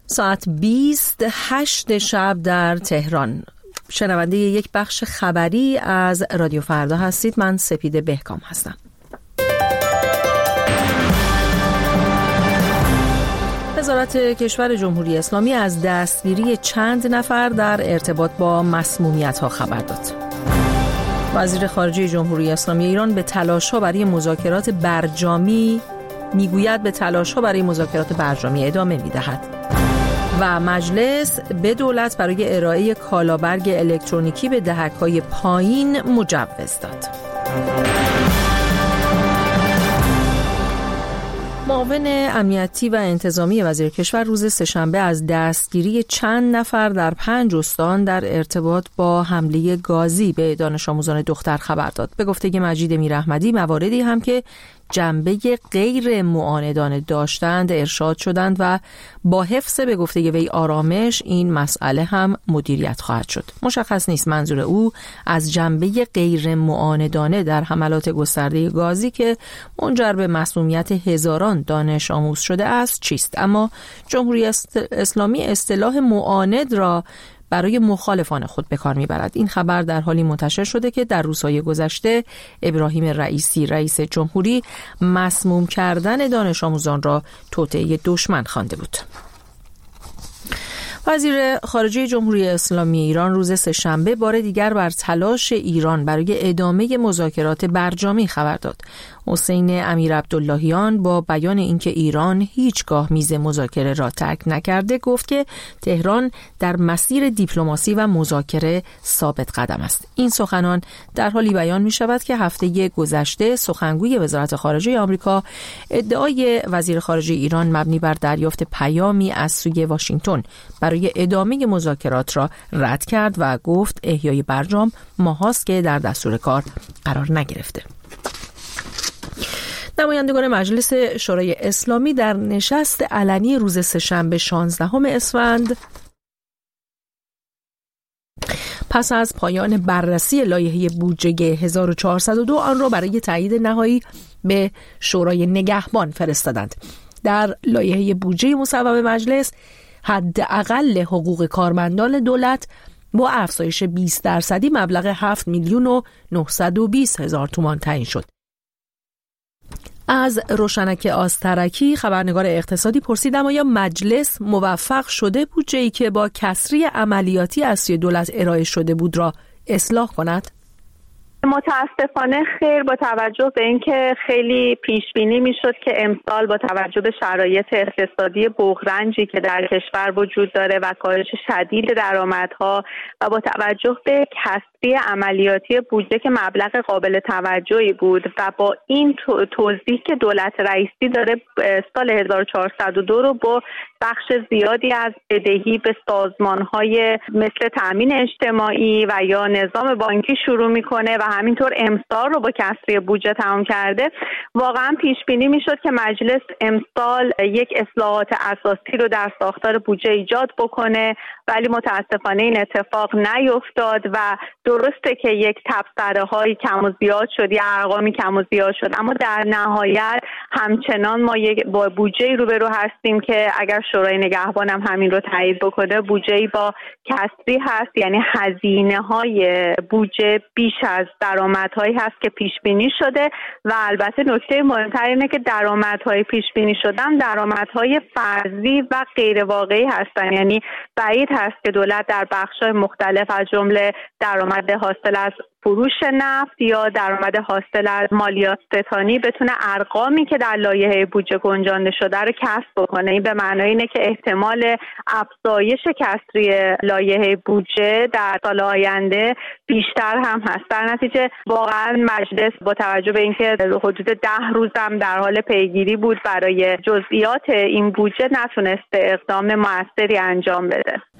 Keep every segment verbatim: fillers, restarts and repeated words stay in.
ساعت بیست هشت شب در تهران. شنونده یک بخش خبری از رادیو فردا هستید. من سپیده بهکام هستم. وزارت کشور جمهوری اسلامی از دستگیری چند نفر در ارتباط با مسمومیت‌ها خبر داد. وزیر خارجه جمهوری اسلامی ایران به تلاش‌ها برای مذاکرات برجامی میگوید به تلاش‌ها برای مذاکرات برجامی ادامه می‌دهد. و مجلس به دولت برای ارائه کالابرگ الکترونیکی به دهک‌های پایین مجوز داد. معاون امنیتی و انتظامی وزیر کشور روز سه‌شنبه از دستگیری چند نفر در پنج استان در ارتباط با حمله گازی به دانش آموزان دختر خبر داد. به گفته مجید میراحمدی مواردی هم که جنبه غیر معاندانه داشتند ارشاد شدند و با حفظ به گفته وی آرامش این مسئله هم مدیریت خواهد شد. مشخص نیست منظور او از جنبه غیر معاندانه در حملات گسترده گازی که منجر به مسمومیت هزاران دانش آموز شده است چیست، اما جمهوری اسلامی اصطلاح معاند را برای مخالفان خود به کار میبرد. این خبر در حالی منتشر شده که در روزهای گذشته ابراهیم رئیسی رئیس جمهوری مسموم کردن دانش آموزان را توطئه دشمن خوانده بود. وزیر خارجه جمهوری اسلامی ایران روز سه‌شنبه بار دیگر بر تلاش ایران برای ادامه مذاکرات برجامی خبر داد. حسین امیر عبداللهیان با بیان اینکه ایران هیچگاه میز مذاکره را ترک نکرده گفت که تهران در مسیر دیپلماسی و مذاکره ثابت قدم است. این سخنان در حالی بیان می شود که هفته گذشته سخنگوی وزارت خارجه آمریکا ادعای وزیر خارجه ایران مبنی بر دریافت پیامی از سوی واشنگتن برای ادامه مذاکرات را رد کرد و گفت احیای برجام ماهاست که در دستور کار قرار نگرفته. نمایندگان مجلس شورای اسلامی در نشست علنی روز سه‌شنبه شانزدهم اسفند پس از پایان بررسی لایحه بودجه هزار و چهارصد و دو آن را برای تایید نهایی به شورای نگهبان فرستادند. در لایحه بودجه مصوب مجلس حداقل حقوق کارمندان دولت با افزایش بیست درصدی مبلغ هفت میلیون و نهصد و بیست هزار تومان تعیین شد. از روشنک آسترکی خبرنگار اقتصادی پرسیدم آیا مجلس موفق شده بودجه‌ای که با کسری عملیاتی از سوی دولت ارائه شده بود را اصلاح کند؟ متاسفانه خیر، با توجه به اینکه خیلی پیش بینی میشد که امسال با توجه به شرایط اقتصادی بحرانی که در کشور وجود داره و کاهش شدید درآمدها و با توجه به کسری عملیاتی بودجه که مبلغ قابل توجهی بود و با این توضیح که دولت رئیسی داره سال هزار و چهارصد و دو رو با بخش زیادی از بدهی به سازمان‌های مثل تامین اجتماعی و یا نظام بانکی شروع میکنه و همینطور امسال رو با کسری بودجه تمام کرده، واقعا پیش بینی میشد که مجلس امسال یک اصلاحات اساسی رو در ساختار بودجه ایجاد بکنه، ولی متاسفانه این اتفاق نیفتاد و درسته که یک تبصره های کم و زیاد شد یا ارقامی کم و زیاد شد، اما در نهایت همچنان ما یک با بودجه روبرو هستیم که اگر شورای نگهبان هم همین رو تایید بکنه بودجه با کسری هست، یعنی هزینه های بودجه بیش از درآمدهایی هست که پیش بینی شده و البته نکته مهمتر اینه که درآمدهای پیش بینی شدن درآمدهای فرضی و غیر واقعی هستن، یعنی بعید هست که دولت در بخش‌های مختلف از جمله درآمد حاصل از فروش نفت یا درآمد حاصل از مالیات ستانی بتونه ارقامی که در لایحه بودجه گنجانده شده رو کسب بکنه. این به معنای اینه که احتمال افزایش کسری لایحه بودجه در سال آینده بیشتر هم هست. در نتیجه واقعا مجلس با توجه به اینکه حدود ده روز هم در حال پیگیری بود برای جزئیات این بودجه نتونسته اقدام موثری انجام بده.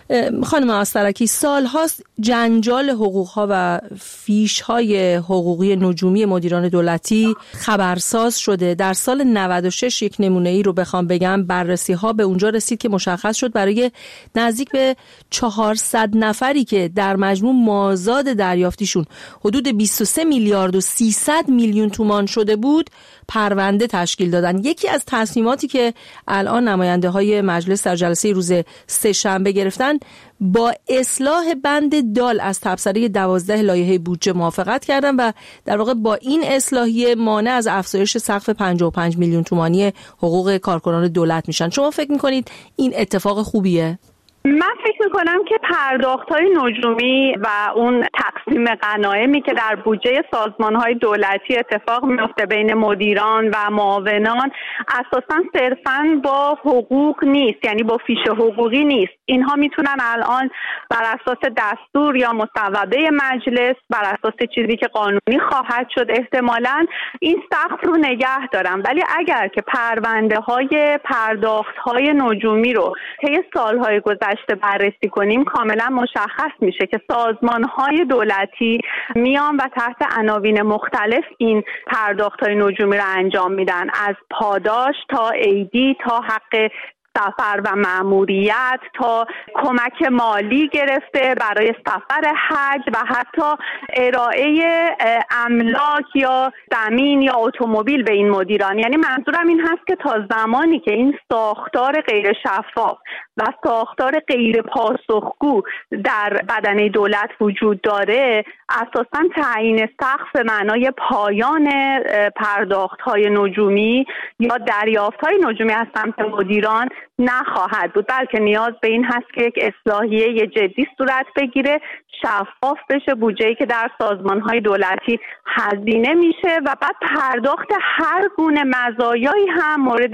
خانم آسترکی، سال هاست جنجال حقوق ها و فیش های حقوقی نجومی مدیران دولتی خبرساز شده. در سال نود و شش یک نمونه ای رو بخوام بگم، بررسی ها به اونجا رسید که مشخص شد برای نزدیک به چهارصد نفری که در مجموع مازاد دریافتیشون حدود بیست و سه میلیارد و سیصد میلیون تومان شده بود، پرونده تشکیل دادن. یکی از تصمیماتی که الان نماینده های مجلس در جلسه روز سه شنبه گرفتن، با اصلاح بند دال از تبصره دوازده لایحه بودجه موافقت کردن و در واقع با این اصلاحیه مانع از افزایش سقف پنجاه و پنج میلیون تومانی حقوق کارکنان دولت میشن. شما فکر میکنید این اتفاق خوبیه؟ من فکر میکنم که پرداخت‌های نجومی و اون تقسیم غنایمی که در بودجه سازمان‌های دولتی اتفاق میفته بین مدیران و معاونان اساساً صرفاً با حقوق نیست، یعنی با فیش حقوقی نیست. اینها میتونن الان بر اساس دستور یا مصوبه مجلس، بر اساس چیزی که قانونی خواهد شد احتمالاً این سقف رو نگه دارن. ولی اگر که پرونده‌های پرداخت‌های نجومی رو طی سال‌های گذشته بررسی کنیم، کاملا مشخص میشه که سازمان‌های دولتی میان و تحت عناوین مختلف این پرداخت‌های نجومی رو انجام میدن، از پاداش تا عیدی تا حق سفر و مأموریت تا کمک مالی گرفته برای سفر حج و حتی ارائه املاک یا زمین یا اتومبیل به این مدیران. یعنی منظورم این هست که تا زمانی که این ساختار غیر شفاف و ساختار غیر پاسخگو در بدنه دولت وجود داره، اساساً تعیین سقف معنای پایان پرداخت‌های نجومی یا دریافت‌های نجومی از سمت مدیران نخواهد بود، بلکه نیاز به این هست که یک اصلاحیه جدی صورت بگیره، شفاف بشه بودجه‌ای که در سازمان‌های دولتی هزینه میشه و بعد پرداخت هر گونه مزایایی هم مورد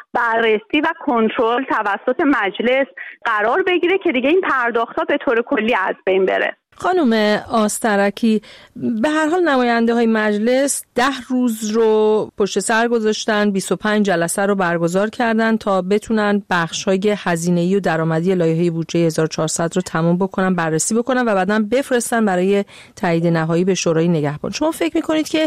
بررسی و کنترل توسط مجلس قرار بگیره که دیگه این پرداخت‌ها به طور کلی از بین بره. خانم آسترکی، به هر حال نماینده های مجلس ده روز رو پشت سر گذاشتن، بیست و پنج جلسه رو برگزار کردن تا بتونن بخش های هزینه‌ای و درآمدی لایحه بودجه هزار و چهارصد رو تمام بکنن، بررسی بکنن و بعداً بفرستن برای تایید نهایی به شورای نگهبان. شما فکر میکنید که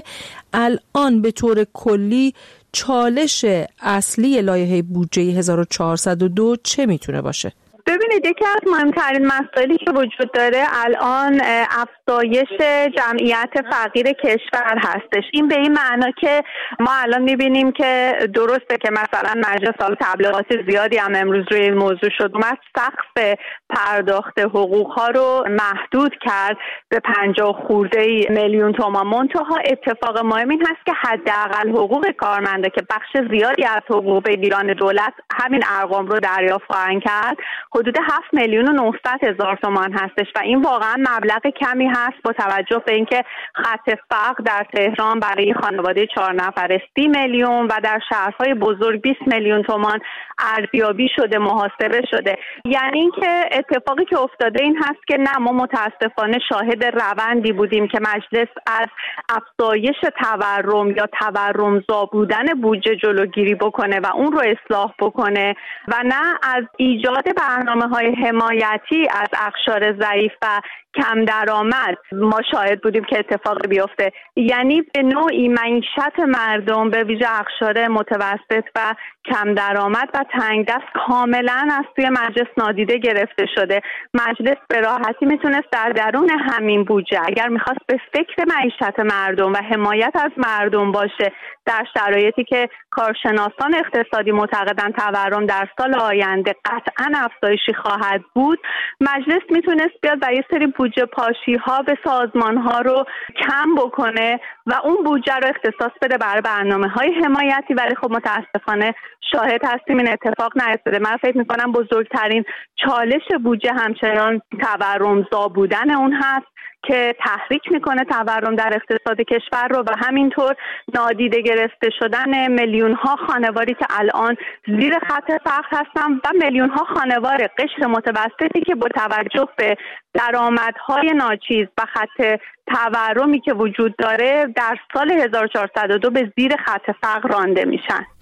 الان به طور کلی چالش اصلی لایحه بودجه هزار و چهارصد و دو چه میتونه باشه؟ ببینید، یکی از مهمترین مسائلی که وجود داره الان افزایش جمعیت فقیر کشور هستش. این به این معنا که ما الان میبینیم که درسته که مثلا مجلس سال تبلیغات زیادی هم امروز روی این موضوع شد، اومد سقف پرداخت حقوق ها رو محدود کرد به پنجاه خورده میلیون تومان. منتها اتفاق مهم این هست که حداقل حقوق کارمنده که بخش زیادی از حقوق بگیران دولت همین ارقام رو دریافت خواهند کرد، حدود هفت میلیون و نهصد هزار تومان هستش و این واقعا مبلغ کمی هست با توجه به اینکه خط فقر در تهران برای خانواده چهار نفره سی میلیون و در شهرهای بزرگ بیست میلیون تومان ارزیابی شده، محاسبه شده. یعنی اینکه اتفاقی که افتاده این هست که نه، ما متاسفانه شاهد روندی بودیم که مجلس از افزایش تورم یا تورمزا بودن بودجه جلوگیری بکنه و اون رو اصلاح بکنه و نه از ایجاد برنامه‌های حمایتی از اقشار ضعیف و کم درآمد ما شاهد بودیم که اتفاق بیفته. یعنی به نوعی معیشت مردم به ویژه اقشار متوسط و کم درآمد و تنگ دست کاملا از توی مجلس نادیده گرفته شده. مجلس به راحتی میتونست در درون همین بودجه اگر میخواست به فکر معیشت مردم و حمایت از مردم باشه، در شرایطی که کارشناسان اقتصادی معتقدن تورم در سال آینده قطعاً افزایشی خواهد بود، مجلس میتونست بیاد و یه سری بودجه پاشی ها به سازمان ها رو کم بکنه و اون بودجه رو اختصاص بده برای برنامه های حمایتی. ولی خب متاسفانه شاهد هستیم این اتفاق نیفتاده. من فکر میکنم بزرگترین چالش بودجه همچنان تورمزا بودن اون هست که تحریک میکنه تورم در اقتصاد کشور رو و همینطور نادیده گرفته شدن میلیون ها خانواری که الان زیر خط فقر هستن و میلیون ها خانوار قشر متوسطی که با توجه به درآمدهای ناچیز و خط تورمی که وجود داره در سال هزار و چهارصد و دو به زیر خط فقر رانده میشن.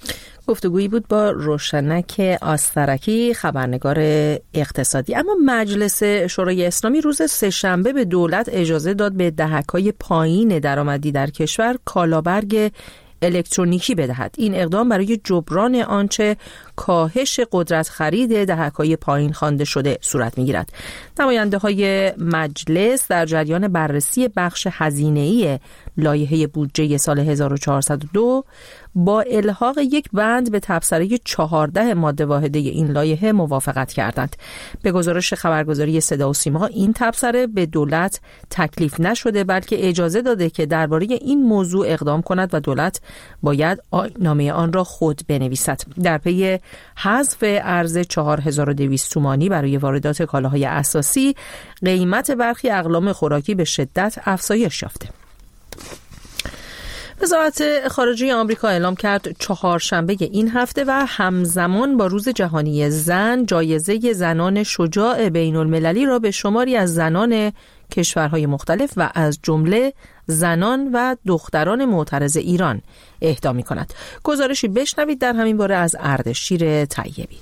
گفتگویی بود با روشنک آسترکی، خبرنگار اقتصادی. اما مجلس شورای اسلامی روز سه‌شنبه به دولت اجازه داد به دهک‌های پایین درآمدی در کشور کالابرگ الکترونیکی بدهد. این اقدام برای جبران آنچه کاهش قدرت خرید دهک‌های پایین خوانده شده صورت می‌گیرد. نماینده‌های مجلس در جریان بررسی بخش هزینه‌ای لایحه بودجه سال هزار و چهارصد و دو با الحاق یک بند به تبصره چهارده ماده واحده این لایحه موافقت کردند. به گزارش خبرگزاری صدا و سیما این تبصره به دولت تکلیف نشده بلکه اجازه داده که درباره این موضوع اقدام کند و دولت باید آیین‌نامه آن را خود بنویسد. در پی حذف ارز چهار هزار و دویست تومانی برای واردات کالاهای اساسی، قیمت برخی اقلام خوراکی به شدت افزایش یافته. وزارت خارجه آمریکا اعلام کرد چهارشنبه این هفته و همزمان با روز جهانی زن جایزه زنان شجاع بین المللی را به شماری از زنان کشورهای مختلف و از جمله زنان و دختران معترض ایران اهدا می‌کند. گزارشی بشنوید در همین باره از اردشیر طیبی.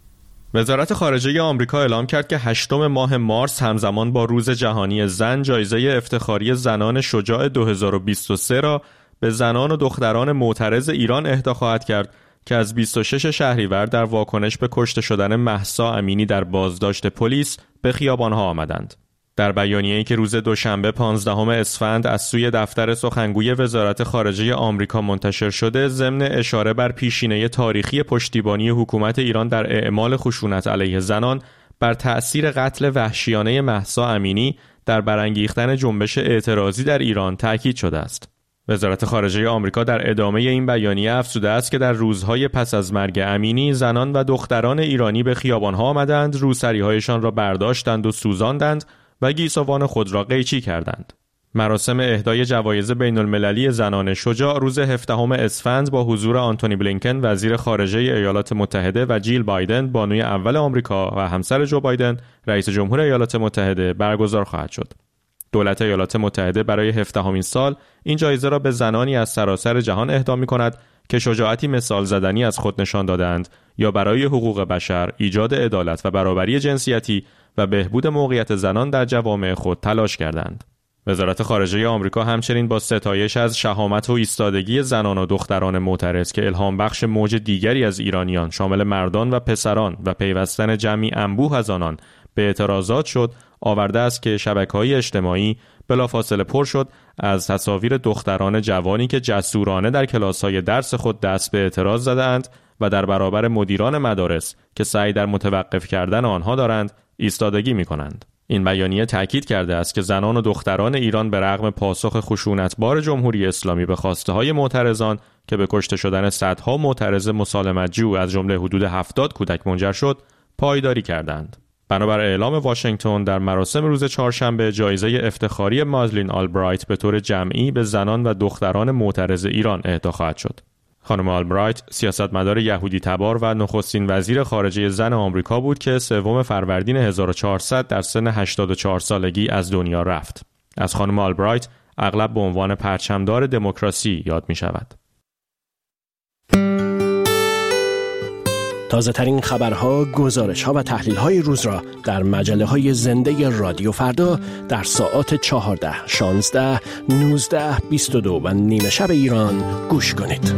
وزارت خارجه آمریکا اعلام کرد که هشتم ماه مارس همزمان با روز جهانی زن جایزه افتخاری زنان شجاع دو هزار و بیست و سه را به زنان و دختران معترض ایران اهدا خواهد کرد که از بیست و شش شهریور در واکنش به کشته شدن مهسا امینی در بازداشت پلیس به خیابانها آمدند. در بیانیه‌ای که روز دوشنبه پانزدهم اسفند از سوی دفتر سخنگوی وزارت خارجه آمریکا منتشر شده، ضمن اشاره بر پیشینه تاریخی پشتیبانی حکومت ایران در اعمال خشونت علیه زنان بر تأثیر قتل وحشیانه مهسا امینی در برانگیختن جنبش اعتراضی در ایران تأکید شده است. وزارت خارجه آمریکا در ادامه این بیانیه افزوده است که در روزهای پس از مرگ امینی زنان و دختران ایرانی به خیابان‌ها آمدند، روسری‌هایشان را برداشتند و سوزاندند و گیسوان خود را قیچی کردند. مراسم اهدای جوایز بین المللی زنان شجاع روز هفدهم اسفند با حضور آنتونی بلینکن وزیر خارجه ایالات متحده و جیل بایدن بانوی اول آمریکا و همسر جو بایدن رئیس جمهور ایالات متحده برگزار خواهد شد. دولت ایالات متحده برای هفدهمین سال این جایزه را به زنانی از سراسر جهان اهدا می‌کند که شجاعتی مثال زدنی از خود نشان دادند یا برای حقوق بشر، ایجاد عدالت و برابری جنسیتی و بهبود موقعیت زنان در جوامع خود تلاش کردند. وزارت خارجه آمریکا همچنین با ستایش از شهامت و ایستادگی زنان و دختران معترض که الهام بخش موج دیگری از ایرانیان شامل مردان و پسران و پیوستن جمعی انبوه از آنان به اعتراضات شد، آورده است که شبکه‌های اجتماعی بلافاصله پر شد از تصاویر دختران جوانی که جسورانه در کلاس‌های درس خود دست به اعتراض زدند و در برابر مدیران مدارس که سعی در متوقف کردن آنها دارند ایستادگی می‌کنند. این بیانیه تأکید کرده است که زنان و دختران ایران به رغم پاسخ خشونتبار جمهوری اسلامی به خواسته‌های معترضان که به کشته شدن صدها معترض مسالمت‌جو از جمله حدود هفتاد کودک منجر شد، پایداری کردند. بنابر اعلام واشنگتن در مراسم روز چهارشنبه جایزه افتخاری مادلین آلبرایت به طور جمعی به زنان و دختران معترض ایران اهدا خواهد شد. خانم آلبرایت سیاستمدار یهودی تبار و نخستین وزیر خارجه زن آمریکا بود که سوم فروردین هزار و چهارصد در سن هشتاد و چهار سالگی از دنیا رفت. از خانم آلبرایت اغلب به عنوان پرچمدار دموکراسی یاد می شود. تازه ترین خبرها، گزارش‌ها و تحلیل‌های روز را در مجله‌های زنده رادیو فردا در ساعات چهارده، شانزده، نوزده، بیست و دو و نیمه شب ایران گوش کنید.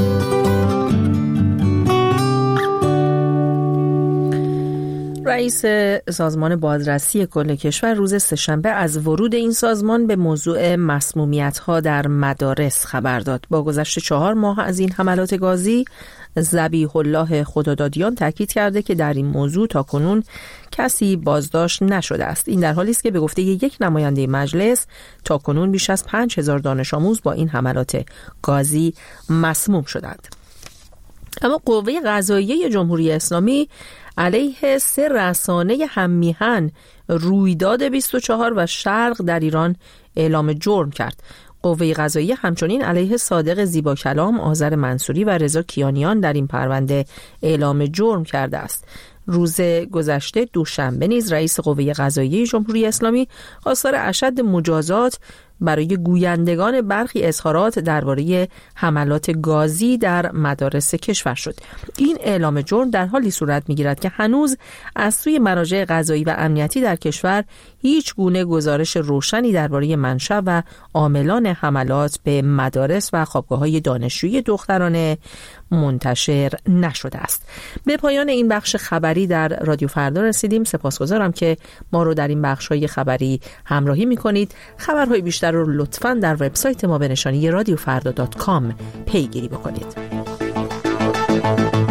رئیس سازمان بازرسی کل کشور روز سه‌شنبه از ورود این سازمان به موضوع مسمومیت‌ها در مدارس خبر داد. با گذشت چهار ماه از این حملات گازی، ذبیح الله خدادادیان تاکید کرده که در این موضوع تاکنون کسی بازداشت نشده است. این در حالی است که به گفته یک نماینده مجلس تاکنون بیش از پنج هزار دانش آموز با این حملات گازی مسموم شدند. اما قوه قضاییه جمهوری اسلامی علیه سه رسانه هممیهن رویداد بیست و چهار و شرق در ایران اعلام جرم کرد. قوه قضاییه همچنین علیه صادق زیباکلام، آذر منصوری و رضا کیانیان در این پرونده اعلام جرم کرده است. روز گذشته دوشنبه نیز رئیس قوه قضاییه جمهوری اسلامی خواستار اشد مجازات برای گویندگان برخی اظهارات درباره حملات گازی در مدارس کشور شد. این اعلام جرم در حالی صورت می‌گیرد که هنوز از سوی مراجع قضایی و امنیتی در کشور هیچ گونه گزارش روشنی درباره منشأ و عاملان حملات به مدارس و خوابگاه‌های دانشجویی دخترانه منتشر نشده است. به پایان این بخش خبری در رادیو فردا رسیدیم. سپاسگزارم که ما رو در این بخش‌های خبری همراهی می‌کنید. خبرهای بیشتر رو لطفاً در وبسایت ما به نشانی رادیو فردا دات کام پیگیری بکنید.